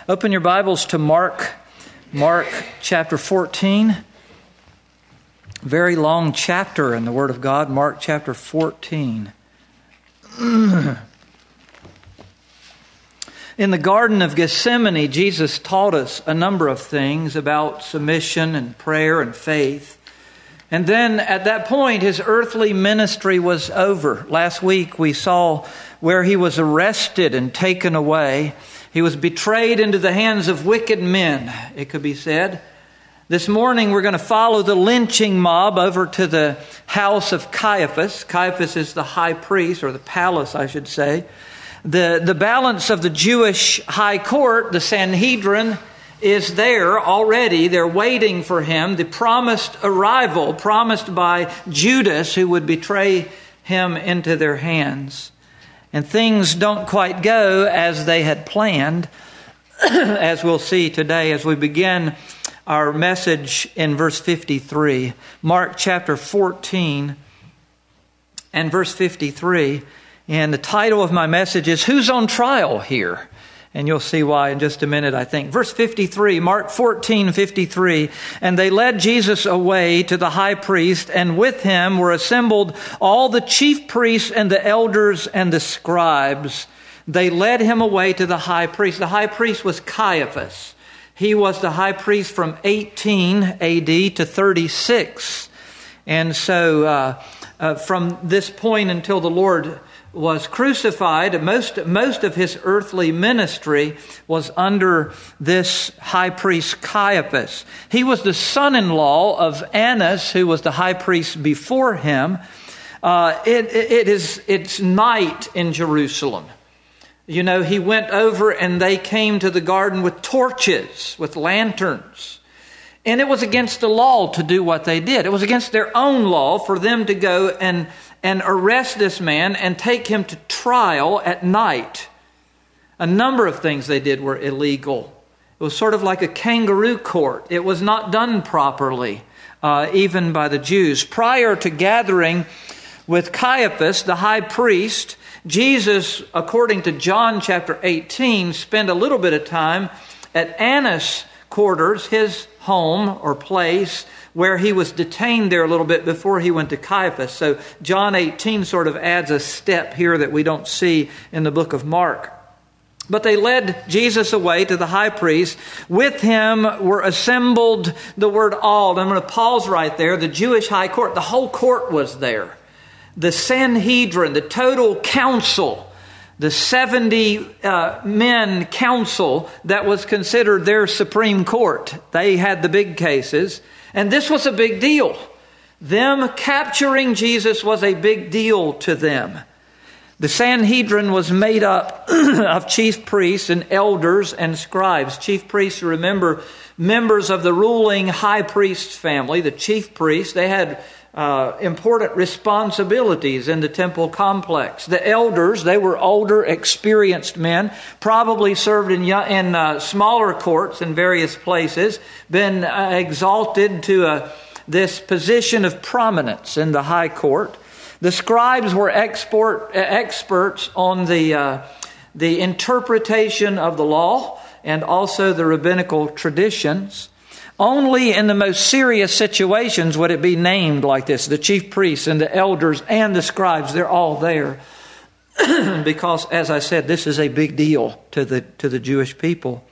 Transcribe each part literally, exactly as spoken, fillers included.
Open your Bibles to Mark, Mark chapter fourteen. Very long chapter in the Word of God, Mark chapter fourteen. In the Garden of Gethsemane, Jesus taught us a number of things about submission and prayer and faith. And then at that point, his earthly ministry was over. Last week we saw where he was arrested and taken away. He was betrayed into the hands of wicked men, it could be said. This morning we're going to follow the lynching mob over to the house of Caiaphas. Caiaphas is the high priest, or the palace, I should say. The, the balance of the Jewish high court, the Sanhedrin, is there already. They're waiting for him. The promised arrival, promised by Judas, who would betray him into their hands. And things don't quite go as they had planned, as we'll see today as we begin our message in verse fifty-three. Mark chapter fourteen and verse fifty-three. And the title of my message is, Who's on Trial Here? And you'll see why in just a minute, I think. Verse fifty-three, Mark fourteen, fifty-three. And they led Jesus away to the high priest, and with him were assembled all the chief priests and the elders and the scribes. They led him away to the high priest. The high priest was Caiaphas. He was the high priest from eighteen A D to thirty-six. And so uh, uh, from this point until the Lord was crucified, most most of his earthly ministry was under this high priest Caiaphas. He was the son-in-law of Annas, who was the high priest before him. Uh, it, it is it's night in Jerusalem. You know, he went over and they came to the garden with torches, with lanterns. And it was against the law to do what they did. It was against their own law for them to go and and arrest this man and take him to trial at night. A number of things they did were illegal. It was sort of like a kangaroo court. It was not done properly, uh, even by the Jews. Prior to gathering with Caiaphas, the high priest, Jesus, according to John chapter eighteen, spent a little bit of time at Annas' quarters, his home or place, where he was detained there a little bit before he went to Caiaphas. So John eighteen sort of adds a step here that we don't see in the book of Mark. But they led Jesus away to the high priest. With him were assembled, the word all. I'm going to pause right there. The Jewish high court, the whole court was there. The Sanhedrin, the total council, the seventy uh, men council that was considered their supreme court. They had the big cases. And this was a big deal. Them capturing Jesus was a big deal to them. The Sanhedrin was made up of chief priests and elders and scribes. Chief priests, remember, members of the ruling high priest family, the chief priests. They had uh, important responsibilities in the temple complex. The elders, they were older, experienced men, probably served in, in uh, smaller courts in various places, been uh, exalted to uh, this position of prominence in the high court. The scribes were export, uh, experts on the, uh, the interpretation of the law and also the rabbinical traditions. Only in the most serious situations would it be named like this. The chief priests and the elders and the scribes, they're all there. Because, as I said, this is a big deal to the to the Jewish people.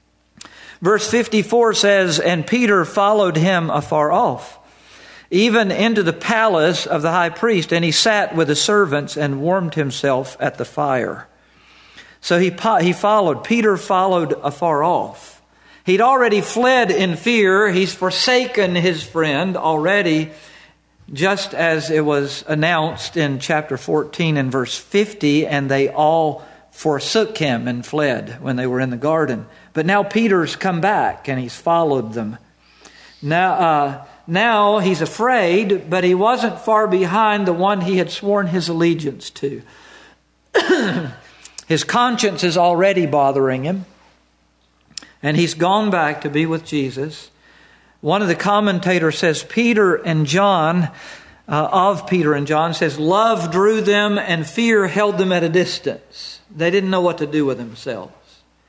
Verse fifty-four says, And Peter followed him afar off, even into the palace of the high priest, and he sat with the servants and warmed himself at the fire. So he he followed. Peter followed afar off. He'd already fled in fear. He's forsaken his friend already, just as it was announced in chapter fourteen and verse fifty, and they all forsook him and fled when they were in the garden. But now Peter's come back and he's followed them. Now, uh, now he's afraid, but he wasn't far behind the one he had sworn his allegiance to. His conscience is already bothering him. And he's gone back to be with Jesus. One of the commentators says Peter and John, uh, of Peter and John, says love drew them and fear held them at a distance. They didn't know what to do with themselves.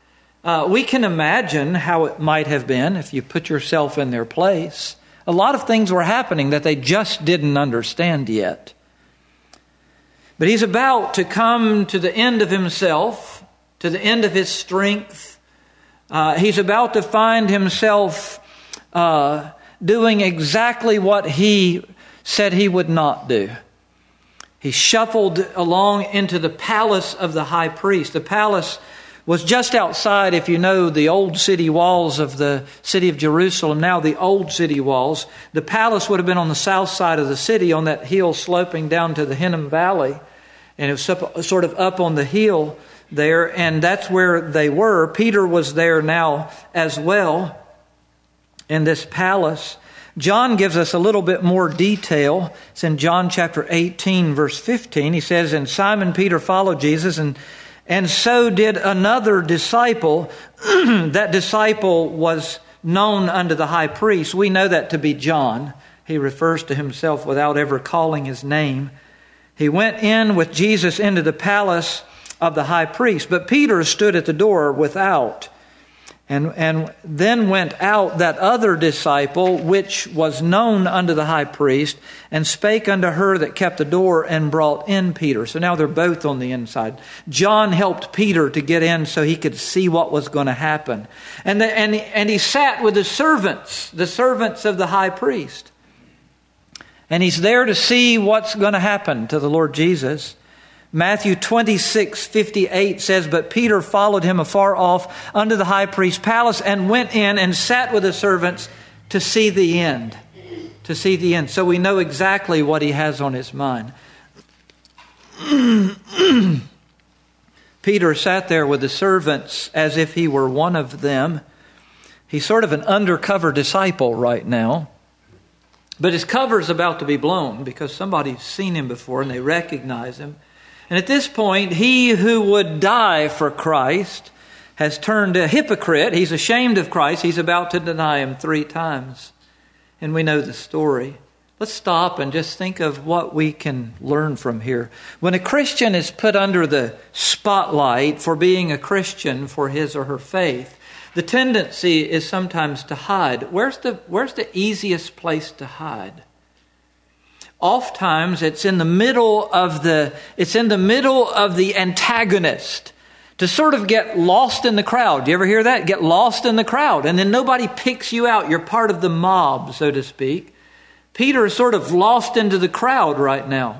Uh, we can imagine how it might have been if you put yourself in their place. A lot of things were happening that they just didn't understand yet. But he's about to come to the end of himself, to the end of his strength. Uh, he's about to find himself uh, doing exactly what he said he would not do. He shuffled along into the palace of the high priest. The palace was just outside, if you know, the old city walls of the city of Jerusalem, now the old city walls. The palace would have been on the south side of the city, on that hill sloping down to the Hinnom Valley. And it was up, sort of up on the hill there, and that's where they were. Peter was there now as well in this palace. John gives us a little bit more detail. It's in John chapter eighteen, verse fifteen. He says, "And Simon Peter followed Jesus, and And so did another disciple." That disciple was known unto the high priest. We know that to be John. He refers to himself without ever calling his name. He went in with Jesus into the palace of the high priest. But Peter stood at the door without. And, and then went out that other disciple, which was known unto the high priest, and spake unto her that kept the door, and brought in Peter. So now they're both on the inside. John helped Peter to get in so he could see what was going to happen. And, the, and, and he sat with the servants, the servants of the high priest. And he's there to see what's going to happen to the Lord Jesus. Matthew twenty-six fifty-eight says, "But Peter followed him afar off unto the high priest's palace, and went in and sat with the servants to see the end." To see the end. So we know exactly what he has on his mind. Peter sat there with the servants as if he were one of them. He's sort of an undercover disciple right now. But his cover's about to be blown because somebody's seen him before and they recognize him. And at this point, he who would die for Christ has turned a hypocrite. He's ashamed of Christ. He's about to deny him three times. And we know the story. Let's stop and just think of what we can learn from here. When a Christian is put under the spotlight for being a Christian for his or her faith, the tendency is sometimes to hide. Where's the, where's the easiest place to hide? Oftentimes it's in the middle of the it's in the middle of the antagonist, to sort of get lost in the crowd. Do you ever hear that? Get lost in the crowd, and then nobody picks you out. You're part of the mob, so to speak. Peter is sort of lost into the crowd right now.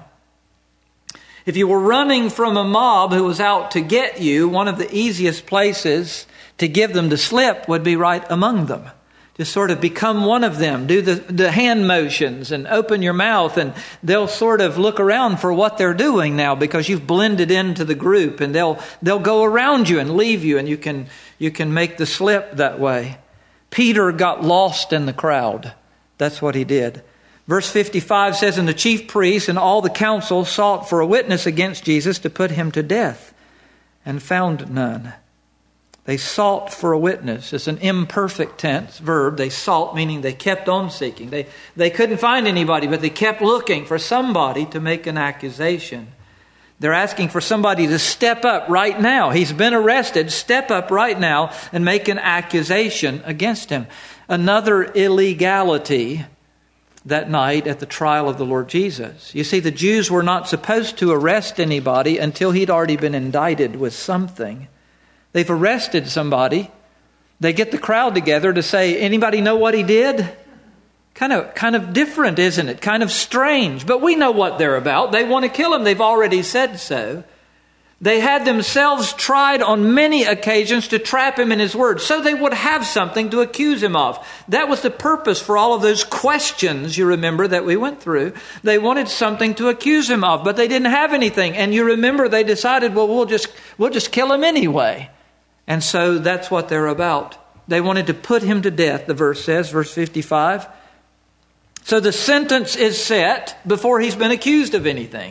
If you were running from a mob who was out to get you, one of the easiest places to give them the slip would be right among them. Just sort of become one of them. Do the, the hand motions and open your mouth, and they'll sort of look around for what they're doing now because you've blended into the group, and they'll they'll go around you and leave you, and you can you can make the slip that way. Peter got lost in the crowd. That's what he did. Verse fifty-five says, "And the chief priests and all the council sought for a witness against Jesus to put him to death, and found none." They sought for a witness. It's an imperfect tense verb. They sought, meaning they kept on seeking. They, they couldn't find anybody, but they kept looking for somebody to make an accusation. They're asking for somebody to step up right now. He's been arrested. Step up right now and make an accusation against him. Another illegality that night at the trial of the Lord Jesus. You see, the Jews were not supposed to arrest anybody until he'd already been indicted with something. They've arrested somebody. They get the crowd together to say, "Anybody know what he did?" Kind of, kind of different, isn't it? Kind of strange. But we know what they're about. They want to kill him. They've already said so. They had themselves tried on many occasions to trap him in his word, so they would have something to accuse him of. That was the purpose for all of those questions, you remember, that we went through. They wanted something to accuse him of, but they didn't have anything. And you remember they decided, well, we'll just we'll just kill him anyway. And so that's what they're about. They wanted to put him to death, the verse says, verse fifty-five. So the sentence is set before he's been accused of anything.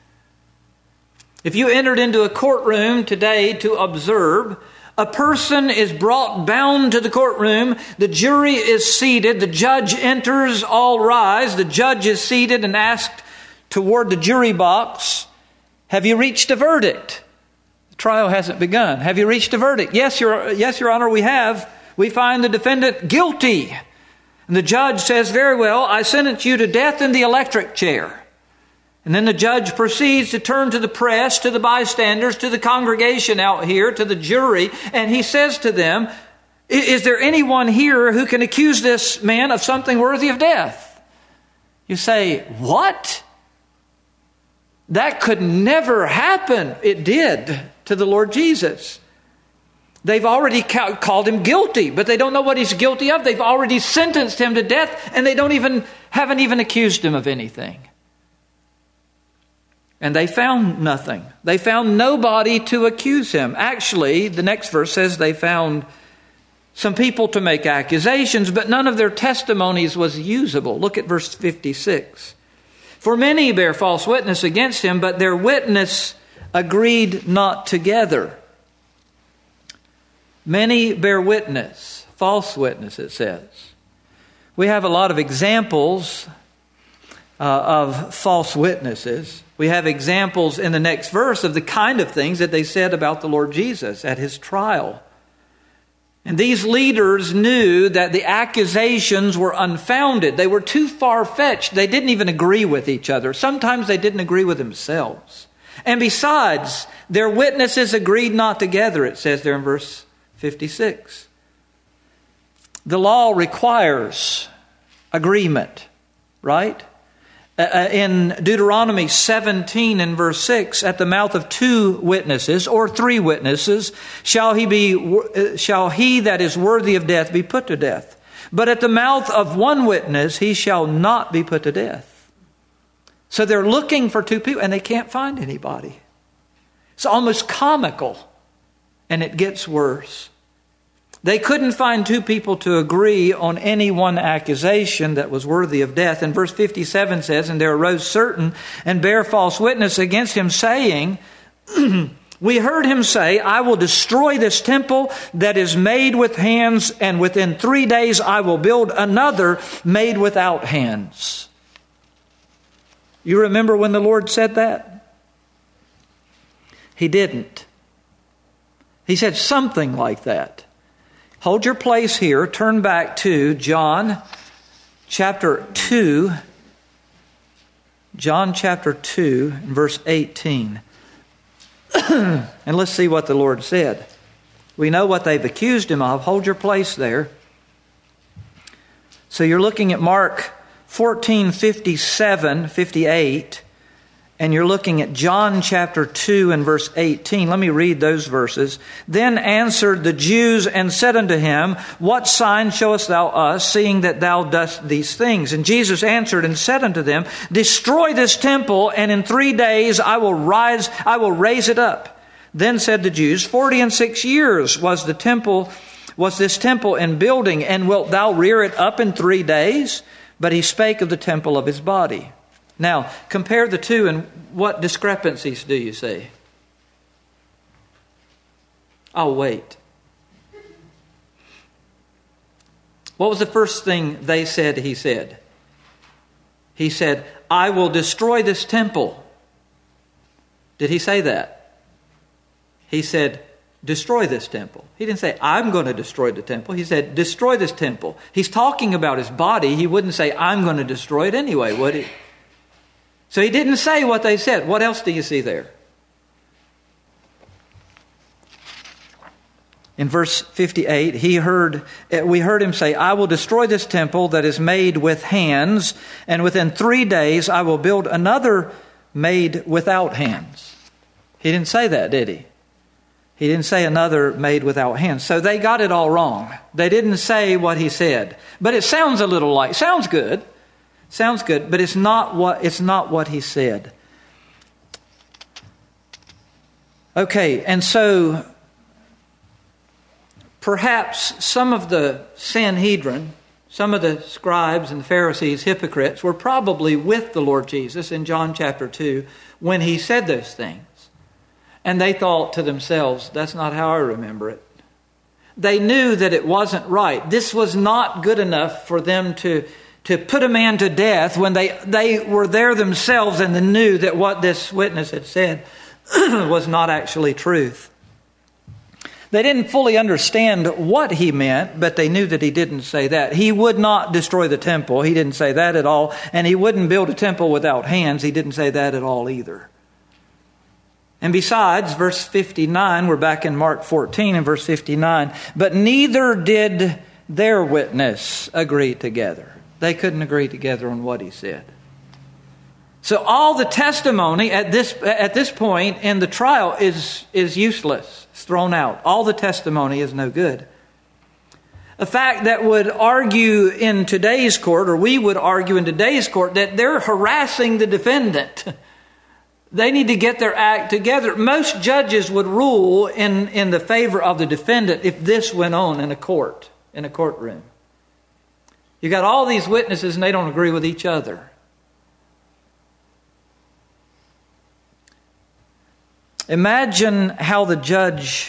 If you entered into a courtroom today to observe, a person is brought bound to the courtroom. The jury is seated. The judge enters, all rise. The judge is seated and asked toward the jury box, "Have you reached a verdict?" The trial hasn't begun. Have you reached a verdict? Yes, Your, yes, Your Honor, we have. We find the defendant guilty. And the judge says, very well, I sentence you to death in the electric chair. And then the judge proceeds to turn to the press, to the bystanders, to the congregation out here, to the jury, and he says to them, is there anyone here who can accuse this man of something worthy of death? You say, what? That could never happen. It did to the Lord Jesus. They've already ca- called him guilty, but they don't know what he's guilty of. They've already sentenced him to death, and they don't even haven't even accused him of anything. And they found nothing. They found nobody to accuse him. Actually, the next verse says they found some people to make accusations, but none of their testimonies was usable. Look at verse fifty-six. For many bear false witness against him, but their witness agreed not together. Many bear witness, false witness, it says. We have a lot of examples uh, of false witnesses. We have examples in the next verse of the kind of things that they said about the Lord Jesus at his trial. And these leaders knew that the accusations were unfounded. They were too far-fetched. They didn't even agree with each other. Sometimes they didn't agree with themselves. And besides, their witnesses agreed not together, it says there in verse fifty-six. The law requires agreement, right? Uh, in Deuteronomy seventeen and verse six, at the mouth of two witnesses or three witnesses shall he be uh, shall he that is worthy of death be put to death. But at the mouth of one witness he shall not be put to death. So they're looking for two people and they can't find anybody. It's almost comical, and it gets worse. They couldn't find two people to agree on any one accusation that was worthy of death. And verse fifty-seven says, and there arose certain and bare false witness against him, saying, we heard him say, I will destroy this temple that is made with hands, and within three days I will build another made without hands. You remember when the Lord said that? He didn't. He said something like that. Hold your place here. Turn back to John chapter two. John chapter two, verse eighteen. And let's see what the Lord said. We know what they've accused him of. Hold your place there. So you're looking at Mark fourteen, fifty-seven, fifty-eight. And you're looking at John chapter two and verse eighteen. Let me read those verses. Then answered the Jews and said unto him, what sign showest thou us, seeing that thou dost these things? And Jesus answered and said unto them, destroy this temple, and in three days I will rise, I will raise it up. Then said the Jews, forty and six years was the temple, was this temple in building, and wilt thou rear it up in three days? But he spake of the temple of his body. Now, compare the two, and what discrepancies do you see? I'll wait. What was the first thing they said he said? He said, I will destroy this temple. Did he say that? He said, destroy this temple. He didn't say, I'm going to destroy the temple. He said, destroy this temple. He's talking about his body. He wouldn't say, I'm going to destroy it anyway, would he? So he didn't say what they said. What else do you see there? In verse fifty-eight, he heard, we heard him say, I will destroy this temple that is made with hands, and within three days I will build another made without hands. He didn't say that, did he? He didn't say another made without hands. So they got it all wrong. They didn't say what he said. But it sounds a little like, sounds good. Sounds good, but it's not what it's not what he said. Okay, and so perhaps some of the Sanhedrin, some of the scribes and the Pharisees, hypocrites, were probably with the Lord Jesus in John chapter two when he said those things. And they thought to themselves, that's not how I remember it. They knew that it wasn't right. This was not good enough for them to To put a man to death when they, they were there themselves and they knew that what this witness had said was not actually truth. They didn't fully understand what he meant, but they knew that he didn't say that. He would not destroy the temple. He didn't say that at all. And he wouldn't build a temple without hands. He didn't say that at all either. And besides, verse fifty-nine, we're back in Mark fourteen and verse fifty-nine. But neither did their witness agree together. They couldn't agree together on what he said. So all the testimony at this at this point in the trial is, is useless. It's thrown out. All the testimony is no good. A fact that would argue in today's court, or we would argue in today's court, that they're harassing the defendant. They need to get their act together. Most judges would rule in, in the favor of the defendant if this went on in a court, in a courtroom. You got all these witnesses and they don't agree with each other. Imagine how the judge,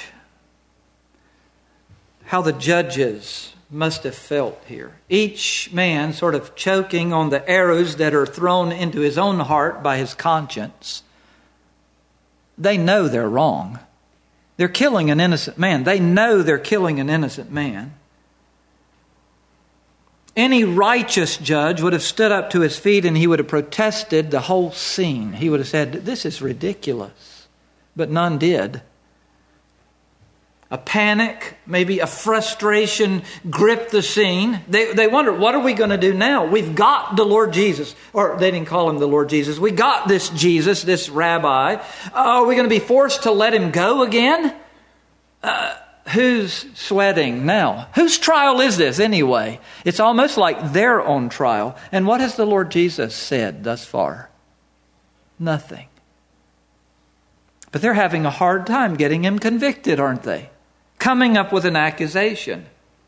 how the judges must have felt here. Each man sort of choking on the arrows that are thrown into his own heart by his conscience. They know they're wrong. They're killing an innocent man. They know they're killing an innocent man. Any righteous judge would have stood up to his feet and he would have protested the whole scene. He would have said, "This is ridiculous." But none did. A panic, maybe a frustration gripped the scene. They, they wonder, what are we going to do now? We've got the Lord Jesus. Or they didn't call him the Lord Jesus. We got this Jesus, this rabbi. Uh, are we going to be forced to let him go again? Uh, who's sweating now? Whose trial is this anyway? It's almost like their own trial. And what has the Lord Jesus said thus far? Nothing. But they're having a hard time getting him convicted, aren't they? Coming up with an accusation.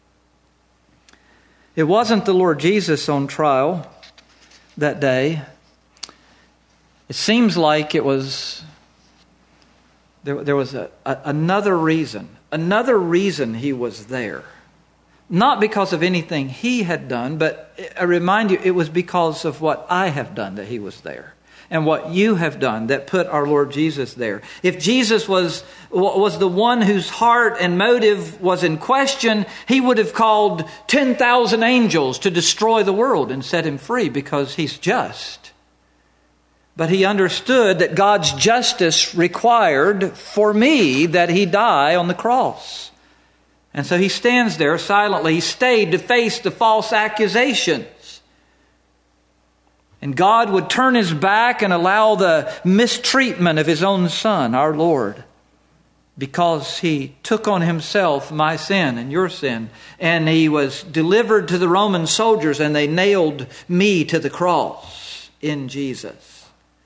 It wasn't the Lord Jesus on trial that day. It seems like it was, there, there was a, a, another reason. Another reason he was there. Not because of anything he had done, but I remind you, it was because of what I have done that he was there. And what you have done that put our Lord Jesus there. If Jesus was, was the one whose heart and motive was in question, he would have called ten thousand angels to destroy the world and set him free because he's just. But he understood that God's justice required for me that he die on the cross. And so he stands there silently. He stayed to face the false accusation. And God would turn his back and allow the mistreatment of his own Son, our Lord, because he took on himself my sin and your sin. And he was delivered to the Roman soldiers and they nailed me to the cross in Jesus.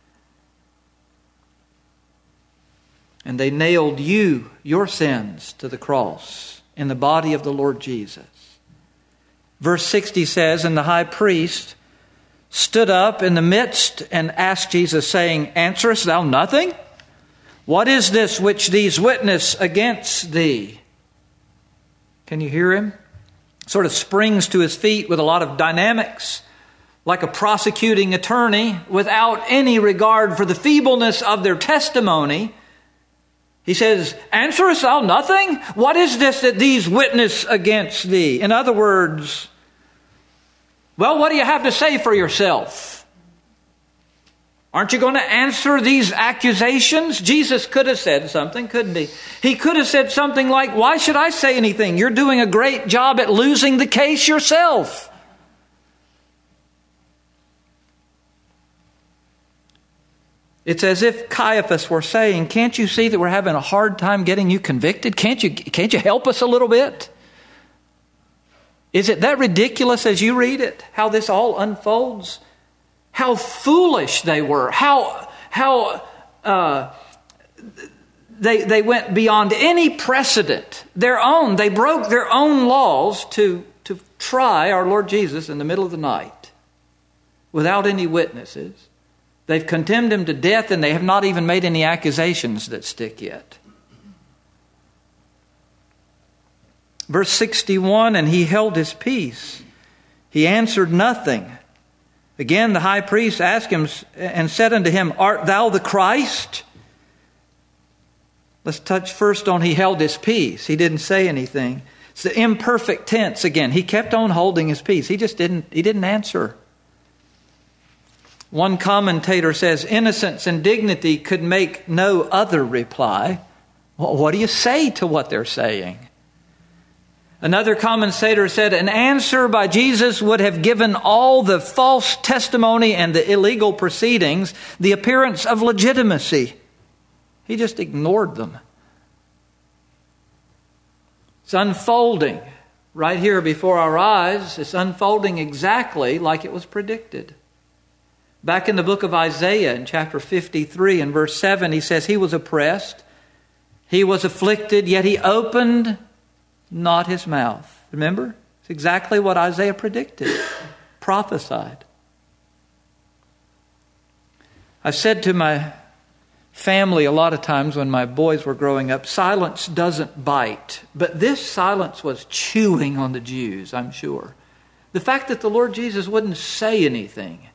And they nailed you, your sins, to the cross in the body of the Lord Jesus. Verse sixty says, and the high priest stood up in the midst and asked Jesus, saying, answerest thou nothing? What is this which these witness against thee? Can you hear him? Sort of springs to his feet with a lot of dynamics, like a prosecuting attorney, without any regard for the feebleness of their testimony. He says, answerest thou nothing? What is this that these witness against thee? In other words, well, what do you have to say for yourself? Aren't you going to answer these accusations? Jesus could have said something, couldn't he? He could have said something like, why should I say anything? You're doing a great job at losing the case yourself. It's as if Caiaphas were saying, can't you see that we're having a hard time getting you convicted? Can't you, can't you help us a little bit? Is it that ridiculous as you read it? How this all unfolds? How foolish they were. How how uh, they they went beyond any precedent. Their own. They broke their own laws to, to try our Lord Jesus in the middle of the night without any witnesses. They've condemned him to death and they have not even made any accusations that stick yet. Verse sixty-one, and he held his peace. He answered nothing. Again, the high priest asked him and said unto him, art thou the Christ? Let's touch first on he held his peace. He didn't say anything. It's the imperfect tense again. He kept on holding his peace. He just didn't, he didn't answer. One commentator says, innocence and dignity could make no other reply. Well, what do you say to what they're saying? Another commentator said, an answer by Jesus would have given all the false testimony and the illegal proceedings the appearance of legitimacy. He just ignored them. It's unfolding right here before our eyes. It's unfolding exactly like it was predicted. Back in the book of Isaiah in chapter fifty-three and verse seven, he says, he was oppressed, he was afflicted, yet he opened not his mouth. Remember? It's exactly what Isaiah predicted, prophesied. I've said to my family a lot of times when my boys were growing up, silence doesn't bite. But this silence was chewing on the Jews, I'm sure. The fact that the Lord Jesus wouldn't say anything.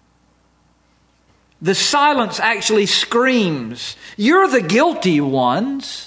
The silence actually screams, you're the guilty ones.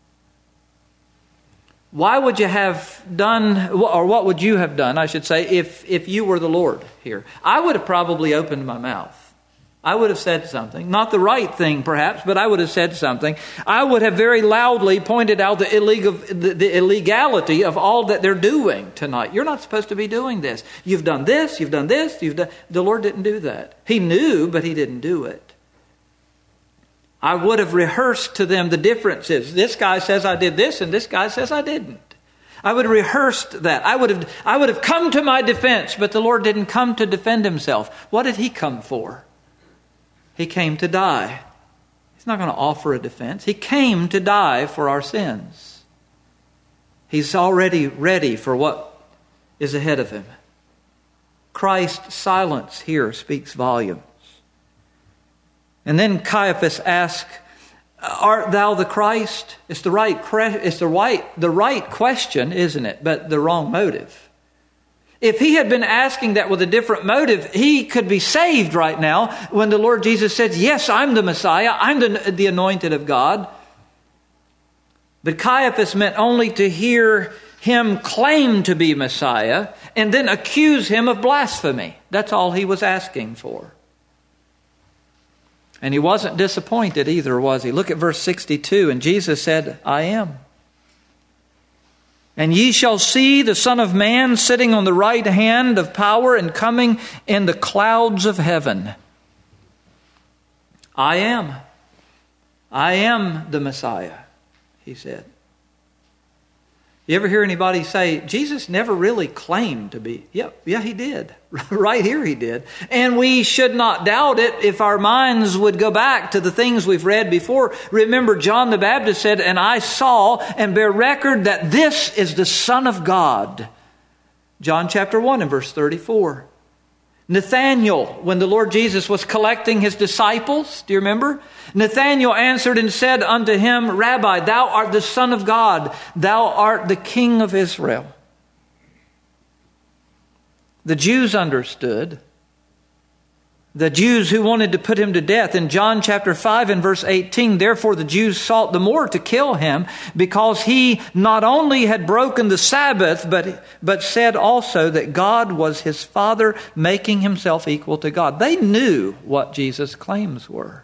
Why would you have done, or what would you have done, I should say, if, if you were the Lord here? I would have probably opened my mouth. I would have said something. Not the right thing, perhaps, but I would have said something. I would have very loudly pointed out the, illegal, the, the illegality of all that they're doing tonight. You're not supposed to be doing this. You've done this, you've done this, you've done... The Lord didn't do that. He knew, but He didn't do it. I would have rehearsed to them the differences. This guy says I did this, and this guy says I didn't. I would have rehearsed that. I would have, I would have come to my defense, but the Lord didn't come to defend Himself. What did He come for? He came to die. He's not going to offer a defense. He came to die for our sins. He's already ready for what is ahead of Him. Christ's silence here speaks volumes. And then Caiaphas asked, art thou the Christ? It's the right, it's the right, the right question, isn't it? But the wrong motive. If he had been asking that with a different motive, he could be saved right now when the Lord Jesus said, yes, I'm the Messiah. I'm the, the anointed of God. But Caiaphas meant only to hear him claim to be Messiah and then accuse him of blasphemy. That's all he was asking for. And he wasn't disappointed either, was he? Look at verse sixty-two. And Jesus said, I am. And ye shall see the Son of Man sitting on the right hand of power and coming in the clouds of heaven. I am. I am the Messiah, he said. You ever hear anybody say, Jesus never really claimed to be? Yep, yeah, he did. Right here he did. And we should not doubt it if our minds would go back to the things we've read before. Remember, John the Baptist said, and I saw and bear record that this is the Son of God. John chapter one and verse thirty-four. Nathanael, when the Lord Jesus was collecting his disciples, do you remember? Nathanael answered and said unto him, Rabbi, thou art the Son of God, thou art the King of Israel. The Jews understood. The Jews who wanted to put him to death. In John chapter five and verse eighteen, therefore the Jews sought the more to kill him, because he not only had broken the Sabbath, but, but said also that God was his Father, making himself equal to God. They knew what Jesus' claims were.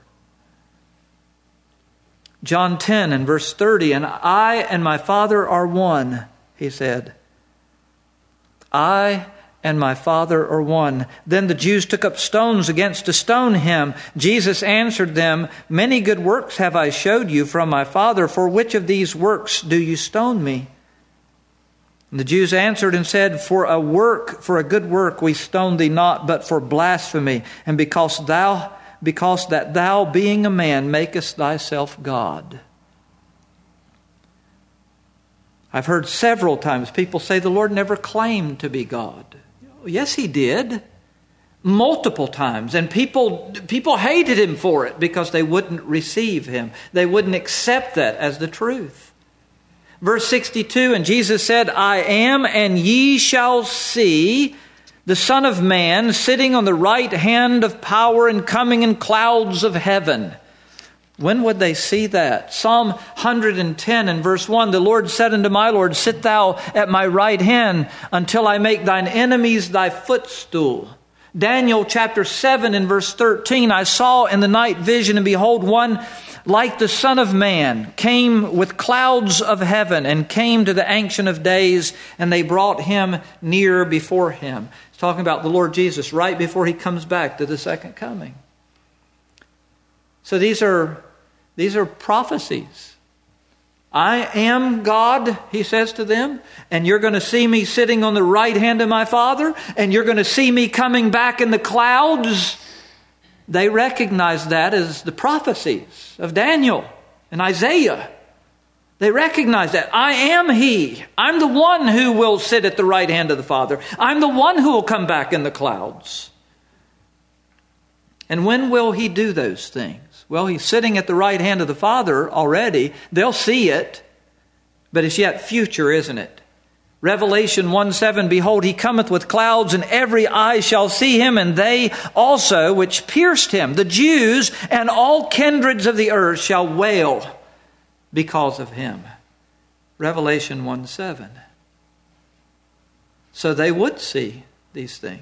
John ten and verse thirty, and I and my Father are one, he said. I and my Father are one. Then the Jews took up stones against to stone him. Jesus answered them, many good works have I showed you from my Father. For which of these works do you stone me? And the Jews answered and said, For a work, for a good work we stone thee not, but for blasphemy, and because thou, because that thou, being a man, makest thyself God. I've heard several times people say the Lord never claimed to be God. Yes, he did. Multiple times. And people people hated him for it because they wouldn't receive him. They wouldn't accept that as the truth. Verse sixty-two, and Jesus said, I am, and ye shall see the Son of Man sitting on the right hand of power and coming in clouds of heaven. When would they see that? Psalm one hundred ten and verse one, the Lord said unto my Lord, sit thou at my right hand until I make thine enemies thy footstool. Daniel chapter seven and verse thirteen, I saw in the night vision, and behold, one like the Son of Man came with clouds of heaven and came to the Ancient of Days, and they brought him near before him. It's talking about the Lord Jesus right before he comes back to the second coming. So these are these are prophecies. I am God, he says to them, and you're going to see me sitting on the right hand of my Father, and you're going to see me coming back in the clouds. They recognize that as the prophecies of Daniel and Isaiah. They recognize that. I am he. I'm the one who will sit at the right hand of the Father. I'm the one who will come back in the clouds. And when will he do those things? Well, he's sitting at the right hand of the Father already. They'll see it, but it's yet future, isn't it? Revelation one seven, behold, he cometh with clouds, and every eye shall see him, and they also which pierced him, the Jews and all kindreds of the earth, shall wail because of him. Revelation one seven. So they would see these things.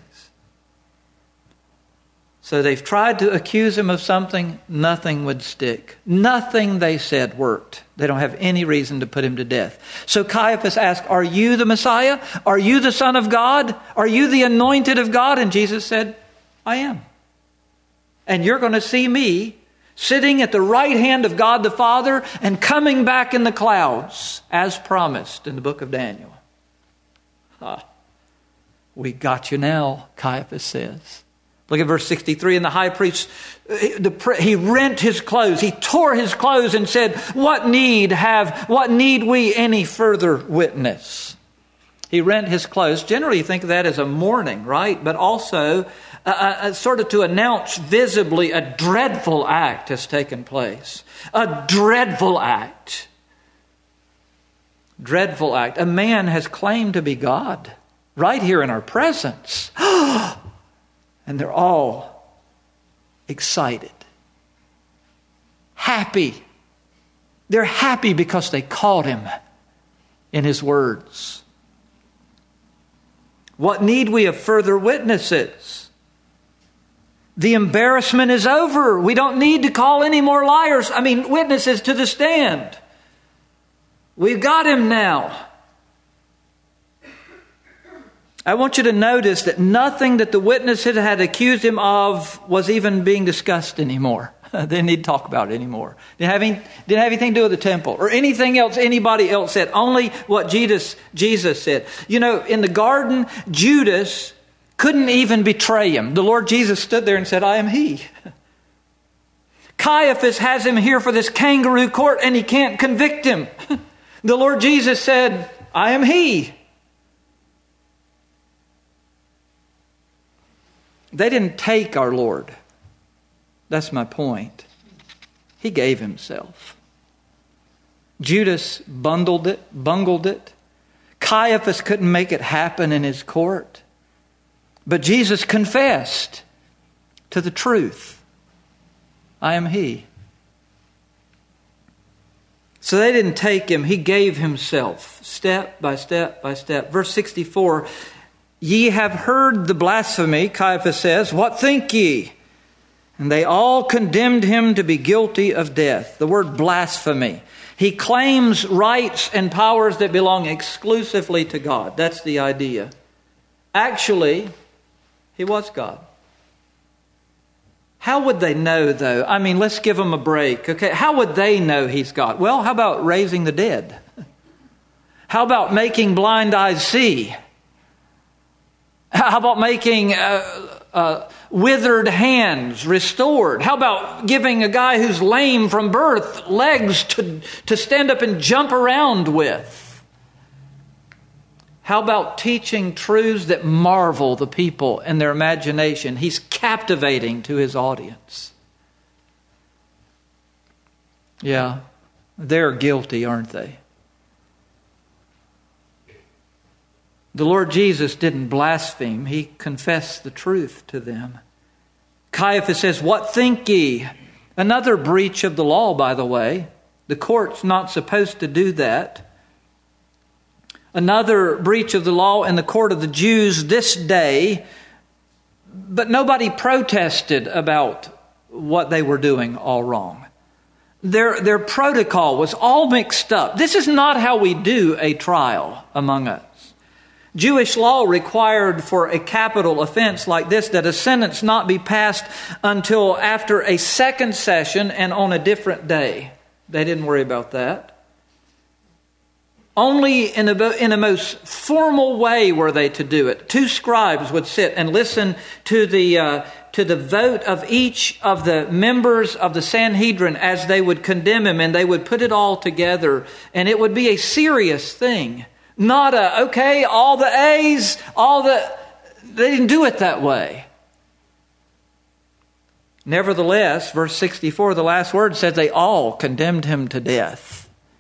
So they've tried to accuse him of something. Nothing would stick. Nothing they said worked. They don't have any reason to put him to death. So Caiaphas asked, are you the Messiah? Are you the Son of God? Are you the anointed of God? And Jesus said, I am. And you're going to see me sitting at the right hand of God the Father and coming back in the clouds as promised in the book of Daniel. Ah, we got you now, Caiaphas says. Look at verse sixty-three. And the high priest, he rent his clothes. He tore his clothes and said, what need have, what need we any further witness? He rent his clothes. Generally, you think of that as a mourning, right? But also uh, uh, sort of to announce visibly a dreadful act has taken place. A dreadful act. Dreadful act. A man has claimed to be God right here in our presence. And they're all excited, happy. They're happy because they caught him in his words. What need we of further witnesses? The embarrassment is over. We don't need to call any more liars. I mean, witnesses to the stand. We've got him now. I want you to notice that nothing that the witnesses had accused him of was even being discussed anymore. They didn't need to talk about it anymore. Didn't have, any, didn't have anything to do with the temple or anything else anybody else said. Only what Jesus, Jesus said. You know, in the garden, Judas couldn't even betray him. The Lord Jesus stood there and said, I am he. Caiaphas has him here for this kangaroo court and he can't convict him. The Lord Jesus said, I am he. They didn't take our Lord. That's my point. He gave himself. Judas bundled it, bungled it. Caiaphas couldn't make it happen in his court. But Jesus confessed to the truth. I am he. So they didn't take him. He gave himself step by step by step. Verse sixty-four, ye have heard the blasphemy, Caiaphas says. What think ye? And they all condemned him to be guilty of death. The word blasphemy. He claims rights and powers that belong exclusively to God. That's the idea. Actually, he was God. How would they know, though? I mean, let's give them a break. Okay, how would they know he's God? Well, how about raising the dead? How about making blind eyes see? How about making uh, uh, withered hands restored? How about giving a guy who's lame from birth legs to, to stand up and jump around with? How about teaching truths that marvel the people in their imagination? He's captivating to his audience. Yeah, they're guilty, aren't they? The Lord Jesus didn't blaspheme. He confessed the truth to them. Caiaphas says, what think ye? Another breach of the law, by the way. The court's not supposed to do that. Another breach of the law in the court of the Jews this day, but nobody protested about what they were doing all wrong. Their, their protocol was all mixed up. This is not how we do a trial among us. Jewish law required for a capital offense like this that a sentence not be passed until after a second session and on a different day. They didn't worry about that. Only in a, in a most formal way were they to do it. Two scribes would sit and listen to the uh, to the vote of each of the members of the Sanhedrin as they would condemn him, and they would put it all together. And it would be a serious thing. Not a, okay, all the A's, all the... They didn't do it that way. Nevertheless, verse sixty-four, the last word says they all condemned him to death.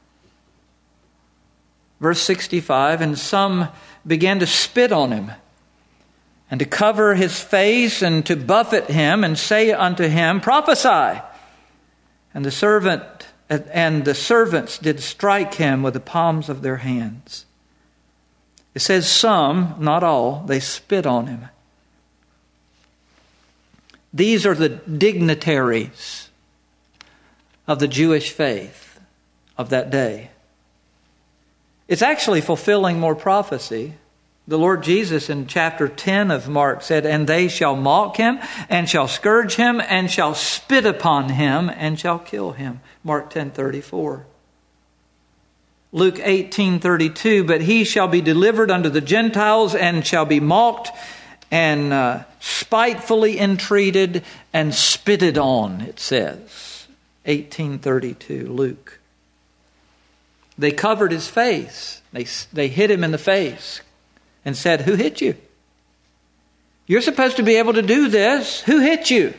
Verse sixty-five, and some began to spit on him and to cover his face and to buffet him and say unto him, prophesy. And the servant and the servants did strike him with the palms of their hands. It says some, not all, they spit on him. These are the dignitaries of the Jewish faith of that day. It's actually fulfilling more prophecy. The Lord Jesus in chapter ten of Mark said, and they shall mock him, and shall scourge him, and shall spit upon him, and shall kill him. Mark ten thirty-four. Luke eighteen thirty-two, but he shall be delivered unto the Gentiles, and shall be mocked, and uh, spitefully entreated, and spitted on, it says. eighteen thirty-two, Luke. They covered his face. They, they hit him in the face and said, who hit you? You're supposed to be able to do this. Who hit you?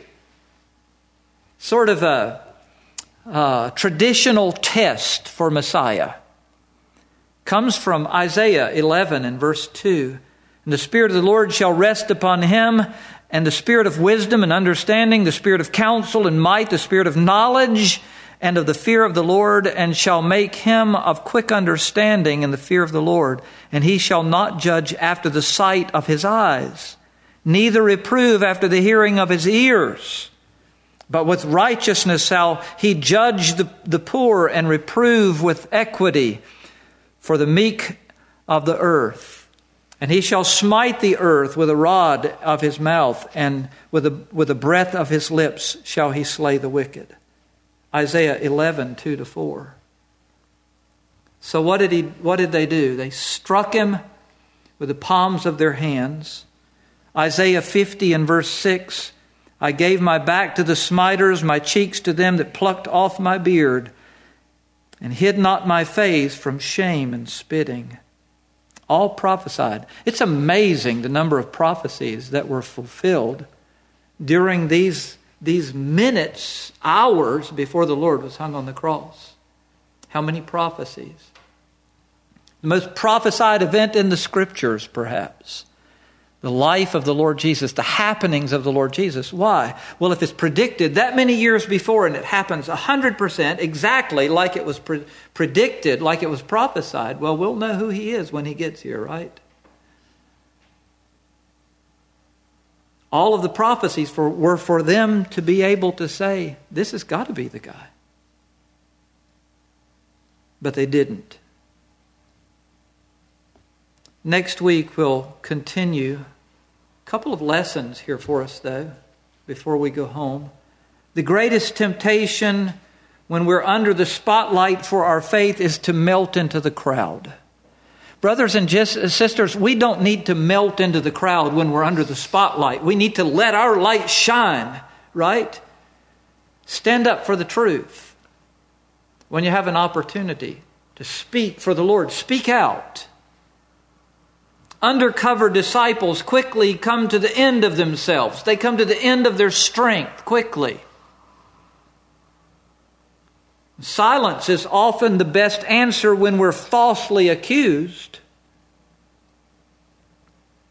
Sort of a, a traditional test for Messiah. Comes from Isaiah eleven and verse two. And the Spirit of the Lord shall rest upon him, and the Spirit of wisdom and understanding, the Spirit of counsel and might, the Spirit of knowledge and of the fear of the Lord, and shall make him of quick understanding in the fear of the Lord. And he shall not judge after the sight of his eyes, neither reprove after the hearing of his ears. But with righteousness shall he judge the, the poor, and reprove with equity for the meek of the earth. And he shall smite the earth with a rod of his mouth, and with a, with the breath of his lips shall he slay the wicked. Isaiah eleven, two to four. So what did he? What did they do? They struck him with the palms of their hands. Isaiah fifty and verse six. I gave my back to the smiters, my cheeks to them that plucked off my beard, and hid not my face from shame and spitting. All prophesied. It's amazing the number of prophecies that were fulfilled during these These minutes, hours before the Lord was hung on the cross. How many prophecies? The most prophesied event in the Scriptures, perhaps. The life of the Lord Jesus, the happenings of the Lord Jesus. Why? Well, if it's predicted that many years before and it happens one hundred percent exactly like it was pre- predicted, like it was prophesied, well, we'll know who he is when he gets here, right? All of the prophecies for, were for them to be able to say, this has got to be the guy. But they didn't. Next week we'll continue. A couple of lessons here for us, though, before we go home. The greatest temptation when we're under the spotlight for our faith is to melt into the crowd. Brothers and sisters, we don't need to melt into the crowd when we're under the spotlight. We need to let our light shine, right? Stand up for the truth. When you have an opportunity to speak for the Lord, speak out. Undercover disciples quickly come to the end of themselves. They come to the end of their strength quickly. Silence is often the best answer when we're falsely accused.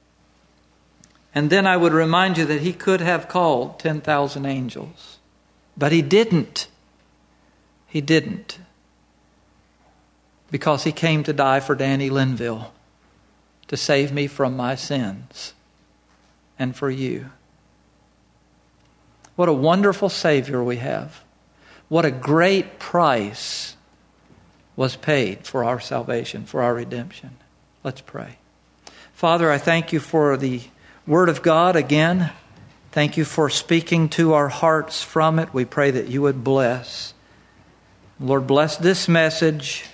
And then I would remind you that he could have called ten thousand angels. But He didn't. He didn't. Because He came to die for Danny Linville, to save me from my sins and for you. What a wonderful Savior we have. What a great price was paid for our salvation, for our redemption. Let's pray. Father, I thank You for the Word of God again. Thank You for speaking to our hearts from it. We pray that You would bless. Lord, bless this message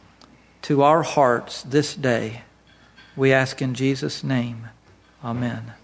to our hearts this day. We ask in Jesus' name. Amen.